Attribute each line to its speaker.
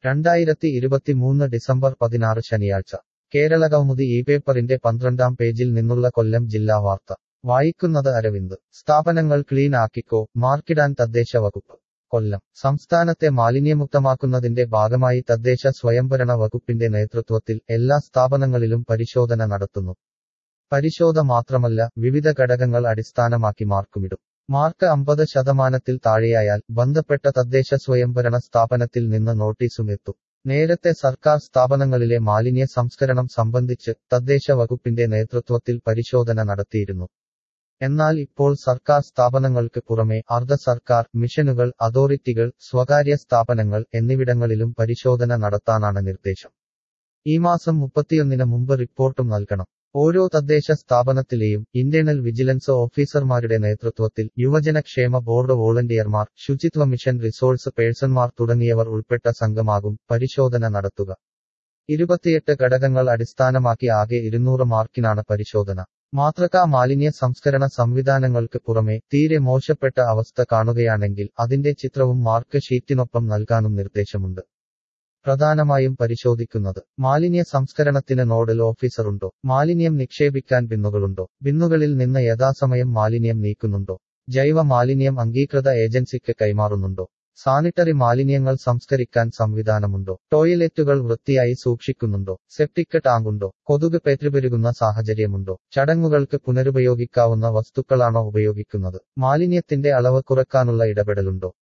Speaker 1: 2023 December 16 ശനിയാഴ്ച കേരളകൗമുദി ഈ പേപ്പറിന്റെ 12-ാം പേജിൽ നിന്നുള്ള കൊല്ലം ജില്ലാ വാർത്ത വായിക്കുന്നത് അരവിന്ദ്. സ്ഥാപനങ്ങൾ ക്ലീൻ ആക്കിക്കോ, മാർക്കിടാൻ തദ്ദേശ വകുപ്പ്. കൊല്ലം സംസ്ഥാനത്തെ മാലിന്യമുക്തമാക്കുന്നതിന്റെ ഭാഗമായി തദ്ദേശ സ്വയംഭരണ വകുപ്പിന്റെ നേതൃത്വത്തിൽ എല്ലാ സ്ഥാപനങ്ങളിലും പരിശോധന നടത്തുന്നു. പരിശോധന മാത്രമല്ല, വിവിധ ഘടകങ്ങൾ അടിസ്ഥാനമാക്കി മാർക്കുമിടും. മാർക്ക് 50% താഴെയായാൽ ബന്ധപ്പെട്ട തദ്ദേശ സ്വയംഭരണ സ്ഥാപനത്തിൽ നിന്ന് നോട്ടീസും എത്തും. നേരത്തെ സർക്കാർ സ്ഥാപനങ്ങളിലെ മാലിന്യ സംസ്കരണം സംബന്ധിച്ച് തദ്ദേശ വകുപ്പിന്റെ നേതൃത്വത്തിൽ പരിശോധന നടത്തിയിരുന്നു. എന്നാൽ ഇപ്പോൾ സർക്കാർ സ്ഥാപനങ്ങൾക്ക് പുറമെ അർദ്ധ സർക്കാർ, മിഷനുകൾ, അതോറിറ്റികൾ, സ്വകാര്യ സ്ഥാപനങ്ങൾ എന്നിവിടങ്ങളിലും പരിശോധന നടത്താനാണ് നിർദ്ദേശം. ഈ മാസം 31-ന് മുമ്പ് റിപ്പോർട്ടും നൽകണം. ഓരോ തദ്ദേശ സ്ഥാപനത്തിലെയും ഇന്റേണൽ വിജിലൻസ് ഓഫീസർമാരുടെ നേതൃത്വത്തിൽ യുവജനക്ഷേമ ബോർഡ് വോളണ്ടിയർമാർ, ശുചിത്വ മിഷൻ റിസോഴ്സ് പേഴ്സൺമാർ തുടങ്ങിയവർ ഉൾപ്പെട്ട സംഘമാകും പരിശോധന നടത്തുക. 28 ഘടകങ്ങൾ അടിസ്ഥാനമാക്കി ആകെ 200 മാർക്കിനാണ് പരിശോധന. മാതൃകാ മാലിന്യ സംസ്കരണ സംവിധാനങ്ങൾക്ക് പുറമെ തീരെ മോശപ്പെട്ട അവസ്ഥ കാണുകയാണെങ്കിൽ അതിന്റെ ചിത്രവും മാർക്ക് ഷീറ്റിനൊപ്പം നൽകാനും നിർദ്ദേശമുണ്ട്. പ്രധാനമായും പരിശോധിക്കുന്നത്: മാലിന്യ സംസ്കരണത്തിന് നോഡൽ ഓഫീസറുണ്ടോ? മാലിന്യം നിക്ഷേപിക്കാൻ ബിന്നുകളുണ്ടോ? ബിന്നുകളിൽ നിന്ന് യഥാസമയം മാലിന്യം നീക്കുന്നുണ്ടോ? ജൈവ മാലിന്യം അംഗീകൃത ഏജൻസിക്ക് കൈമാറുന്നുണ്ടോ? സാനിറ്ററി മാലിന്യങ്ങൾ സംസ്കരിക്കാൻ സംവിധാനമുണ്ടോ? ടോയ്ലറ്റുകൾ വൃത്തിയായി സൂക്ഷിക്കുന്നുണ്ടോ? സെപ്റ്റിക് ടാങ്കുണ്ടോ? കൊതുക് പെറ്റുപെരുകുന്ന സാഹചര്യമുണ്ടോ? ചടങ്ങുകൾക്ക് പുനരുപയോഗിക്കാവുന്ന വസ്തുക്കളാണോ ഉപയോഗിക്കുന്നത്? മാലിന്യത്തിന്റെ അളവ് കുറയ്ക്കാനുള്ള ഇടപെടലുണ്ടോ?